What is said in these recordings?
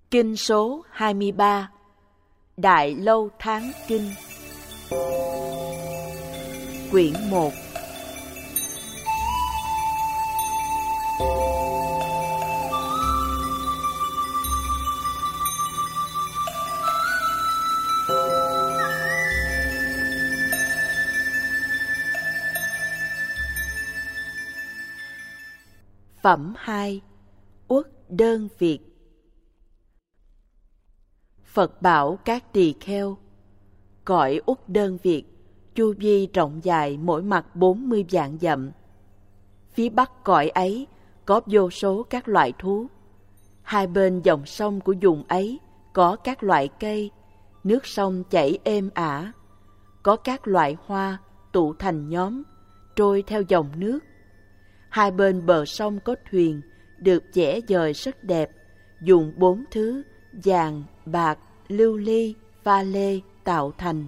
Kinh số 23 Đại Lâu Tháng Kinh. Quyển 1. Phẩm 2. Uất đơn Việt. Phật bảo các tỳ kheo: cõi Uất đơn Việt, chu vi rộng dài mỗi mặt 40 vạn dặm. Phía bắc cõi ấy có vô số các loại thú. Hai bên dòng sông của vùng ấy có các loại cây, nước sông chảy êm ả. Có các loại hoa tụ thành nhóm, trôi theo dòng nước. Hai bên bờ sông có thuyền được vẽ dời rất đẹp, dùng 4 thứ vàng, bạc, lưu ly, pha lê tạo thành.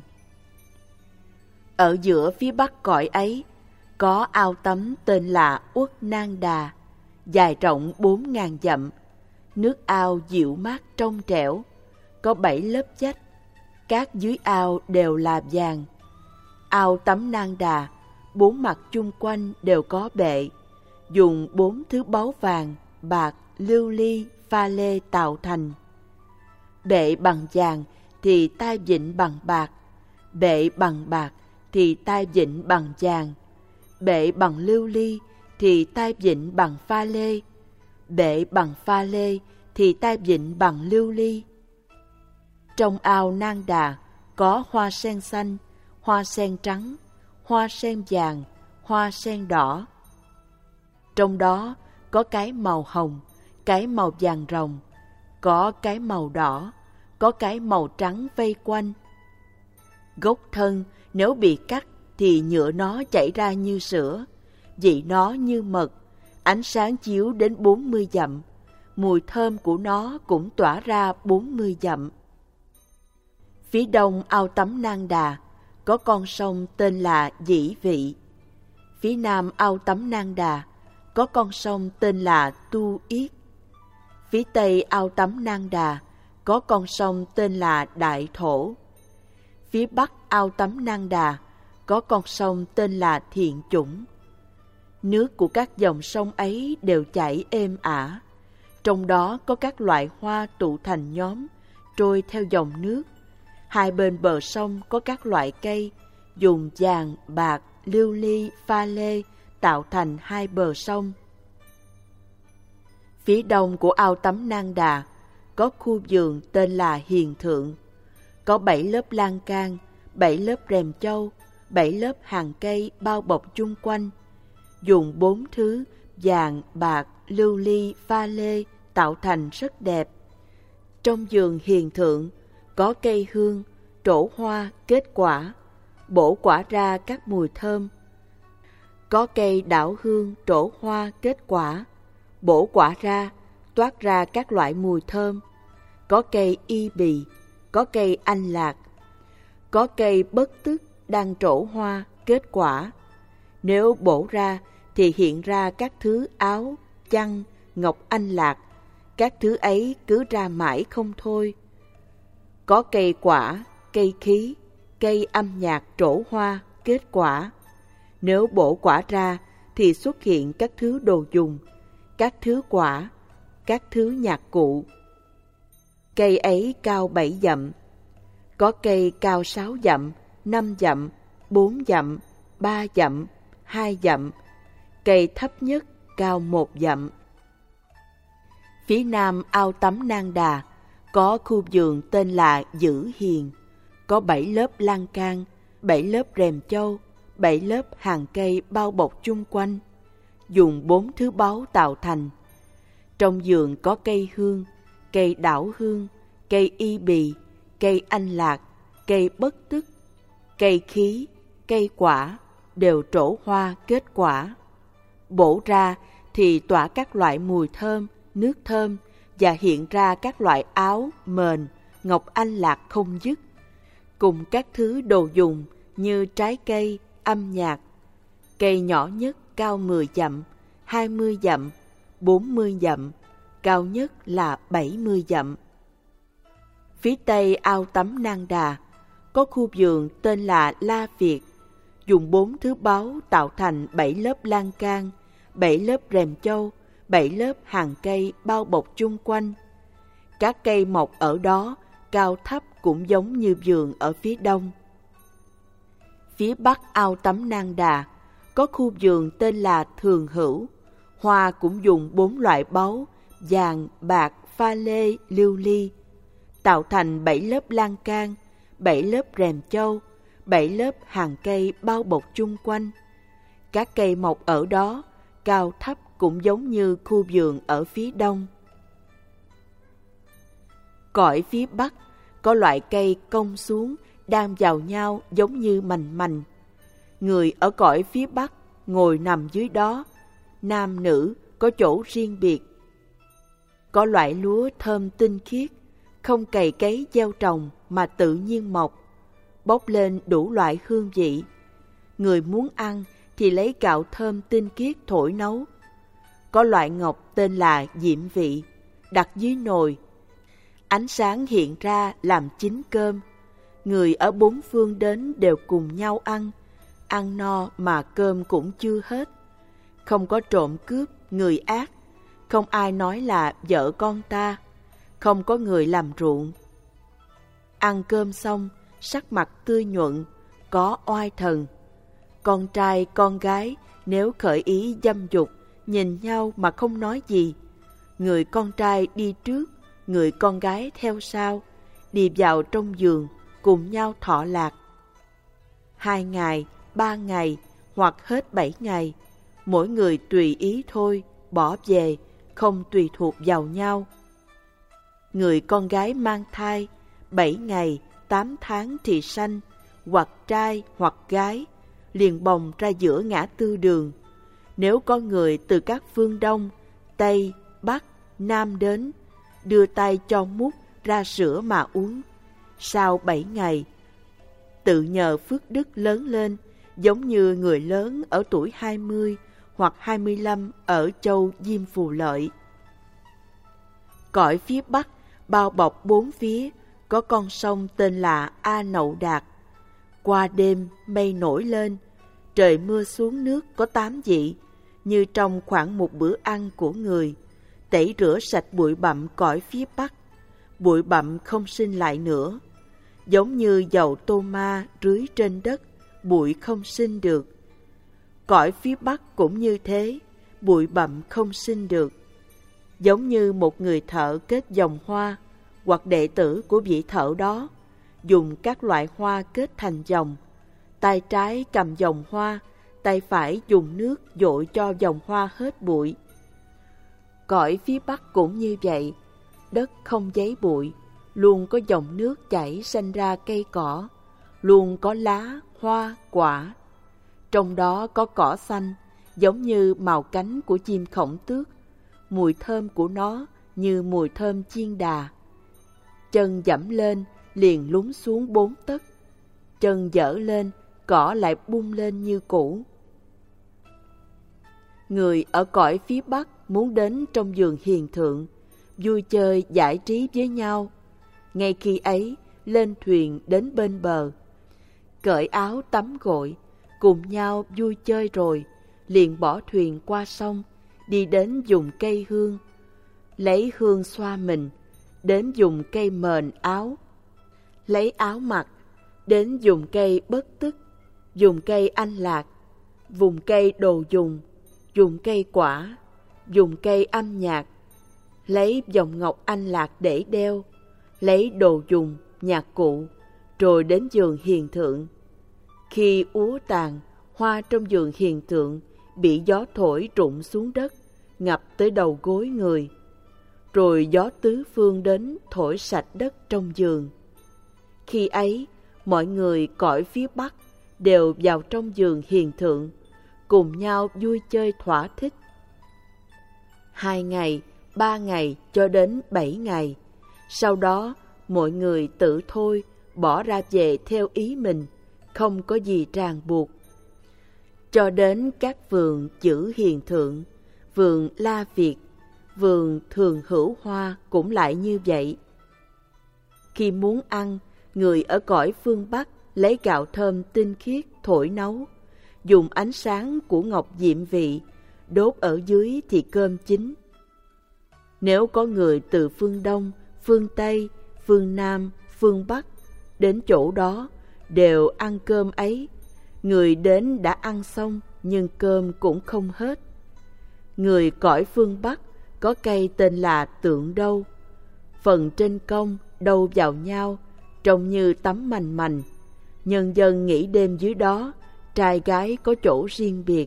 Ở giữa phía bắc cõi ấy có ao tắm tên là Uất Nang Đà, dài rộng 4.000 dặm. Nước ao dịu mát trong trẻo, có 7 lớp vách, các dưới ao đều là vàng. Ao tắm Nang Đà, 4 mặt chung quanh đều có bệ, dùng 4 thứ báu vàng, bạc, lưu ly, pha lê tạo thành. Bệ bằng vàng thì tai vịn bằng bạc, bệ bằng bạc thì tai vịn bằng vàng, bệ bằng lưu ly thì tai vịn bằng pha lê, bệ bằng pha lê thì tai vịn bằng lưu ly. Trong ao Nang Đà có hoa sen xanh, hoa sen trắng, hoa sen vàng, hoa sen đỏ. Trong đó có cái màu hồng, cái màu vàng rồng, có cái màu đỏ, có cái màu trắng vây quanh. Gốc thân nếu bị cắt thì nhựa nó chảy ra như sữa, vị nó như mật, ánh sáng chiếu đến 40 dặm, mùi thơm của nó cũng tỏa ra 40 dặm. Phía đông ao tắm Nang Đà có con sông tên là Dĩ Vị. Phía nam ao tắm Nang Đà có con sông tên là Tu Yết. Phía tây ao tắm Nang Đà có con sông tên là Đại Thổ. Phía bắc ao tắm Nang Đà có con sông tên là Thiện Chủng. Nước của các dòng sông ấy đều chảy êm ả. Trong đó có các loại hoa tụ thành nhóm, trôi theo dòng nước. Hai bên bờ sông có các loại cây, dùng vàng, bạc, lưu ly, pha lê tạo thành hai bờ sông. Phía đông của ao tắm Nang Đà có khu vườn tên là Hiền Thượng. Có 7 lớp lan can, 7 lớp rèm châu, 7 lớp hàng cây bao bọc chung quanh, dùng 4 thứ vàng, bạc, lưu ly, pha lê tạo thành rất đẹp. Trong vườn Hiền Thượng có cây hương, trổ hoa, kết quả, bổ quả ra các mùi thơm. Có cây đảo hương, trổ hoa, kết quả, bổ quả ra, toát ra các loại mùi thơm. Có cây y bì, có cây anh lạc, có cây bất tức đang trổ hoa, kết quả. Nếu bổ ra thì hiện ra các thứ áo, chăn, ngọc anh lạc, các thứ ấy cứ ra mãi không thôi. Có cây quả, cây khí, cây âm nhạc trổ hoa, kết quả. Nếu bổ quả ra thì xuất hiện các thứ đồ dùng, các thứ quả, các thứ nhạc cụ. Cây ấy cao 7 dặm. Có cây cao 6 dặm, 5 dặm, 4 dặm, 3 dặm, 2 dặm. Cây thấp nhất cao 1 dặm. Phía nam ao tắm Nang Đà có khu vườn tên là Dữ Hiền. Có 7 lớp lan can, 7 lớp rèm châu, 7 lớp hàng cây bao bọc chung quanh, dùng 4 thứ báu tạo thành. Trong vườn có cây hương, cây đảo hương, cây y bì, cây anh lạc, cây bất tức, cây khí, cây quả, đều trổ hoa kết quả. Bổ ra thì tỏa các loại mùi thơm, nước thơm và hiện ra các loại áo, mền, ngọc anh lạc không dứt, cùng các thứ đồ dùng như trái cây, âm nhạc. Cây nhỏ nhất cao 10 dặm, 20 dặm, 40 dặm, cao nhất là 70 dặm. Phía tây ao tắm Nang Đà có khu vườn tên là La Việt, dùng 4 thứ báu tạo thành 7 lớp lan can, 7 lớp rèm châu, 7 lớp hàng cây bao bọc chung quanh. Các cây mọc ở đó cao thấp cũng giống như vườn ở phía đông. Phía bắc ao tắm Nang Đà có khu vườn tên là Thường Hữu, hoa cũng dùng 4 loại báu vàng, bạc, pha lê, lưu ly, tạo thành 7 lớp lan can, 7 lớp rèm châu, 7 lớp hàng cây bao bọc chung quanh. Các cây mọc ở đó cao thấp cũng giống như khu vườn ở phía đông. Cõi phía bắc có loại cây cong xuống đan vào nhau giống như mành mành. Người ở cõi phía bắc ngồi nằm dưới đó, nam nữ có chỗ riêng biệt. Có loại lúa thơm tinh khiết, không cày cấy gieo trồng mà tự nhiên mọc, bốc lên đủ loại hương vị. Người muốn ăn thì lấy gạo thơm tinh khiết thổi nấu. Có loại ngọc tên là diệm vị, đặt dưới nồi. Ánh sáng hiện ra làm chín cơm. Người ở 4 phương đến đều cùng nhau ăn no mà cơm cũng chưa hết. Không có trộm cướp, người ác, không ai nói là vợ con ta, không có người làm ruộng. Ăn cơm xong, sắc mặt tươi nhuận, có oai thần. Con trai, con gái nếu khởi ý dâm dục, nhìn nhau mà không nói gì. Người con trai đi trước, người con gái theo sau, đi vào trong giường, cùng nhau thọ lạc. 2 ngày, 3 ngày, hoặc hết 7 ngày, mỗi người tùy ý thôi, bỏ về, không tùy thuộc vào nhau. Người con gái mang thai, 7 ngày, 8 tháng thì sanh, hoặc trai hoặc gái, liền bồng ra giữa ngã tư đường. Nếu có người từ các phương Đông, Tây, Bắc, Nam đến, đưa tay cho múc ra sữa mà uống. Sau 7 ngày, tự nhờ phước đức lớn lên, giống như người lớn ở tuổi 20 hoặc 25 ở châu Diêm Phù Lợi. Cõi phía Bắc bao bọc 4 phía, có con sông tên là A Nậu Đạt. Qua đêm mây nổi lên, trời mưa xuống nước có 8 vị, như trong khoảng một bữa ăn của người, tẩy rửa sạch bụi bặm cõi phía Bắc. Bụi bặm không sinh lại nữa. Giống như dầu tô ma rưới trên đất, bụi không sinh được. Cõi phía Bắc cũng như thế, bụi bặm không sinh được. Giống như một người thợ kết vòng hoa, hoặc đệ tử của vị thợ đó, dùng các loại hoa kết thành vòng. Tay trái cầm vòng hoa, tay phải dùng nước dội cho vòng hoa hết bụi. Cõi phía Bắc cũng như vậy, đất không giấy bụi, luôn có dòng nước chảy sanh ra cây cỏ, luôn có lá, hoa, quả. Trong đó có cỏ xanh, giống như màu cánh của chim khổng tước, mùi thơm của nó như mùi thơm chiên đà. Chân dẫm lên, liền lún xuống 4 tấc. Chân dở lên, cỏ lại bung lên như cũ. Người ở cõi phía Bắc muốn đến trong vườn hiền thượng, vui chơi giải trí với nhau. Ngay khi ấy, lên thuyền đến bên bờ, cởi áo tắm gội, cùng nhau vui chơi rồi, liền bỏ thuyền qua sông, đi đến dùng cây hương, lấy hương xoa mình, đến dùng cây mền áo, lấy áo mặc, đến dùng cây bất tức, dùng cây anh lạc, vùng cây đồ dùng cây quả, dùng cây âm nhạc, lấy vòng ngọc anh lạc để đeo, lấy đồ dùng, nhạc cụ, rồi đến giường hiền thượng. Khi úa tàn, hoa trong giường hiền thượng bị gió thổi rụng xuống đất, ngập tới đầu gối người. Rồi gió tứ phương đến thổi sạch đất trong giường. Khi ấy, mọi người cõi phía Bắc đều vào trong giường hiền thượng, cùng nhau vui chơi thỏa thích. 2 ngày, 3 ngày cho đến 7 ngày. Sau đó, mọi người tự thôi, bỏ ra về theo ý mình, không có gì ràng buộc. Cho đến các vườn chữ hiền thượng, vườn La Việt, vườn Thường Hữu Hoa cũng lại như vậy. Khi muốn ăn, người ở cõi phương Bắc lấy gạo thơm tinh khiết thổi nấu, dùng ánh sáng của ngọc diệm vị, đốt ở dưới thì cơm chín. Nếu có người từ phương Đông, phương Tây, phương Nam, phương Bắc đến chỗ đó đều ăn cơm ấy, người đến đã ăn xong nhưng cơm cũng không hết. Người cõi phương Bắc có cây tên là Tượng Đâu, phần trên cong đâu vào nhau, trông như tấm mành mành. Nhân dân nghỉ đêm dưới đó, trai gái có chỗ riêng biệt.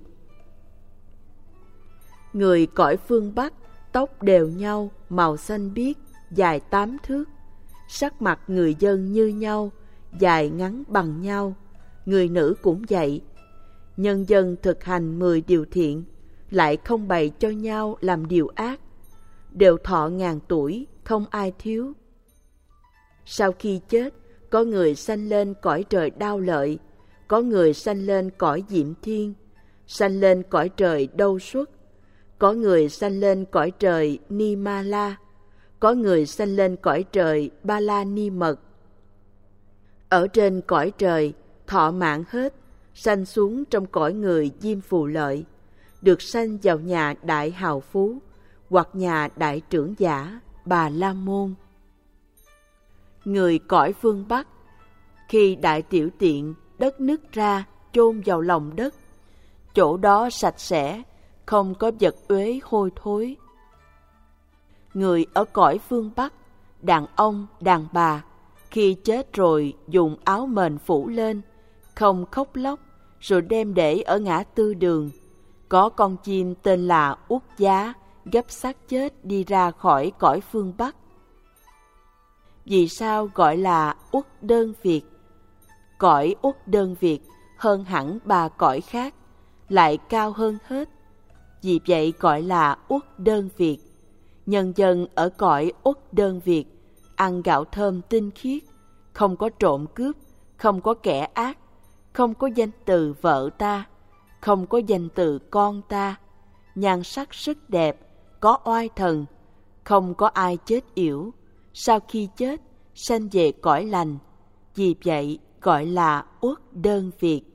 Người cõi phương Bắc tóc đều nhau, màu xanh biếc, dài 8 thước. Sắc mặt người dân như nhau, dài ngắn bằng nhau. Người nữ cũng vậy. Nhân dân thực hành 10 điều thiện, lại không bày cho nhau làm điều ác. Đều thọ ngàn tuổi, không ai thiếu. Sau khi chết, có người sanh lên cõi trời Đao Lợi, có người sanh lên cõi Diệm Thiên, sanh lên cõi trời Đâu Xuất, có người sanh lên cõi trời Ni Ma La, có người sanh lên cõi trời Ba La Ni Mật. Ở trên cõi trời, thọ mạng hết, sanh xuống trong cõi người Diêm Phù Lợi, được sanh vào nhà đại hào phú, hoặc nhà đại trưởng giả, Bà La Môn. Người cõi phương Bắc, khi đại tiểu tiện, đất nứt ra, chôn vào lòng đất. Chỗ đó sạch sẽ, không có vật uế hôi thối. Người ở cõi phương Bắc, đàn ông, đàn bà, khi chết rồi dùng áo mền phủ lên, không khóc lóc, rồi đem để ở ngã tư đường. Có con chim tên là Uất Giá, gấp xác chết đi ra khỏi cõi phương Bắc. Vì sao gọi là Uất Đơn Việt? Cõi Uất Đơn Việt hơn hẳn 3 cõi khác, lại cao hơn hết. Vì vậy gọi là Uất Đơn Việt. Nhân dân ở cõi Uất Đơn Việt ăn gạo thơm tinh khiết, không có trộm cướp, không có kẻ ác, không có danh từ vợ ta, không có danh từ con ta, nhan sắc rất đẹp, có oai thần, không có ai chết yểu. Sau khi chết, sanh về cõi lành. Vì vậy gọi là Uất Đơn Việt.